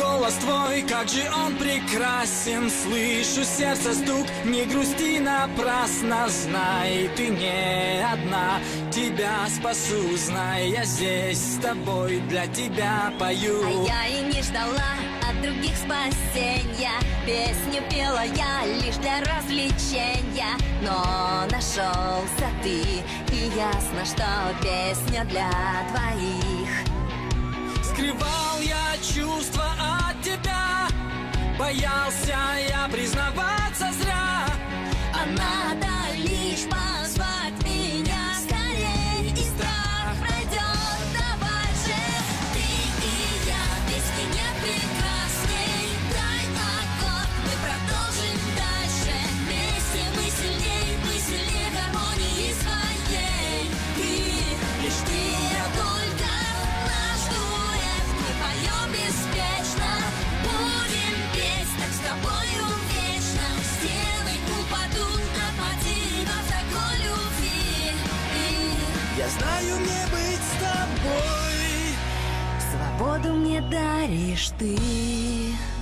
голос твой, как же он прекрасен. Слышу сердце стук, не грусти напрасно. Знай, ты не одна, тебя спасу. Знай, я здесь с тобой, для тебя пою. А я и не ждала от других спасенья. Песню пела я лишь для развлечения. Но нашелся ты, и ясно, что песня для двоих. Скрывал я чувства от тебя, боялся я признаваться зря. А надо лишь позвать меня скорей, и страх пройдет. Давай же, ты и я, вместе не прекрасней. Дай аккорд, мы продолжим дальше. Вместе мы сильней гармонии своей. Ты, лишь ты, я только наш дуэт. Мы поем беспечно, будем петь так с тобою вечно. Стены упадут от мотивов такой любви. Я знаю, мне быть с тобой. Свободу мне даришь ты.